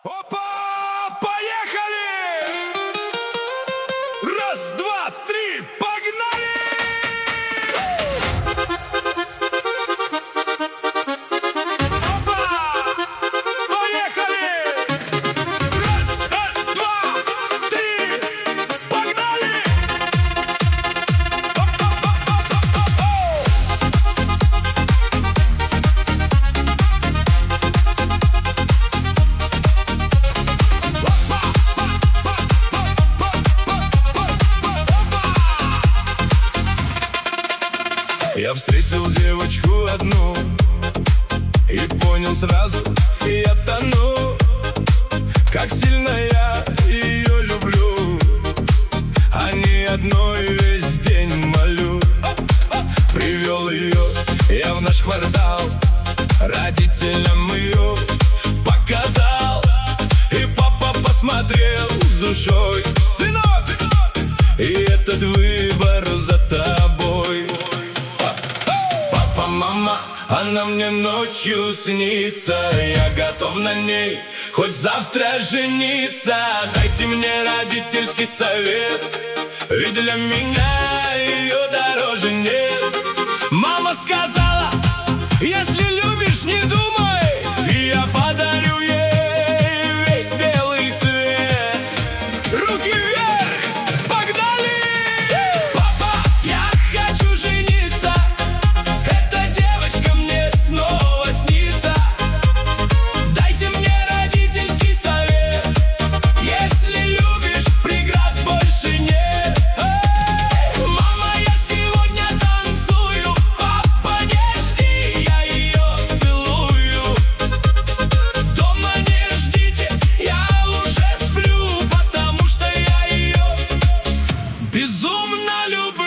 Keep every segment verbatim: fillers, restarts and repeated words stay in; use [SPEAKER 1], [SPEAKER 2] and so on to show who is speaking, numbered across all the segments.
[SPEAKER 1] Опа! Поехали! Раз, два, три, погнали! Опа! Поехали! Раз, раз, два, три, погнали! Я встретил девочку одну и понял сразу, я тону, как сильно я ее люблю. О ней одной весь день молю. Привел ее я в наш квартал, родителям ее показал. И папа посмотрел с душой: сынок, и этот выбор за тобой. Папа, мама, она мне ночью снится, я готов на ней хоть завтра жениться. Дайте мне родительский совет, ведь для меня ее дороже нет. Мама сказала: если любишь, не думай, я подарю ей весь белый свет. Руки вверх, погнали! Папа, я хочу жениться, эта девочка мне снова снится. Дайте мне родительский совет, если любишь, преград больше нет. Мама, я сегодня танцую, папа, не жди, я ее целую. Дома не ждите, я уже сплю, потому что я ее безумно люблю.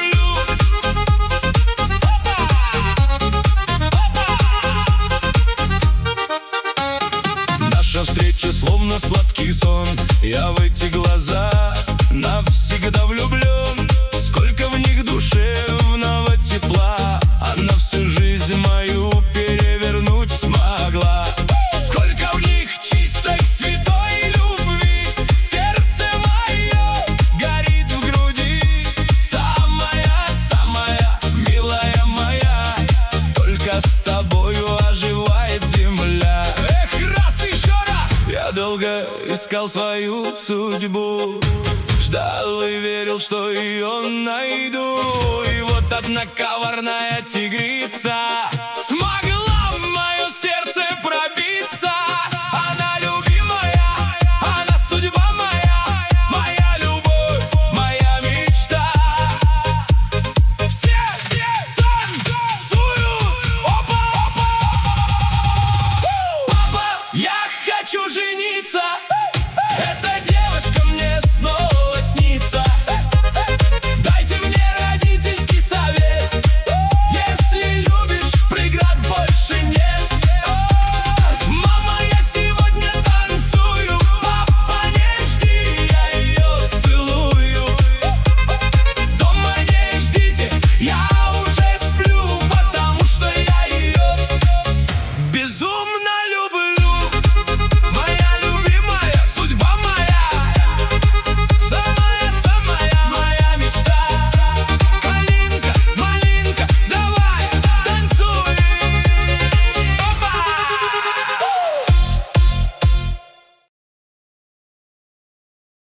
[SPEAKER 1] Наша встреча словно сладкий сон, я в эти глаза навсегда влюблен. Сколько в них душевного тепла, она всю жизнь мою перевернуть смогла. Сколько в них чистой, святой любви, сердце мое горит в груди. Самая, самая милая моя, только с тобою оживает земля. Эх, раз, еще раз! Я долго искал свою судьбу, ждал и верил, что ее найду. И вот одна коварная тигрица смогла в мое сердце пробиться. Она любимая, она судьба моя, моя любовь, моя мечта. Все танцуют, опа, опа. Папа, я хочу жениться,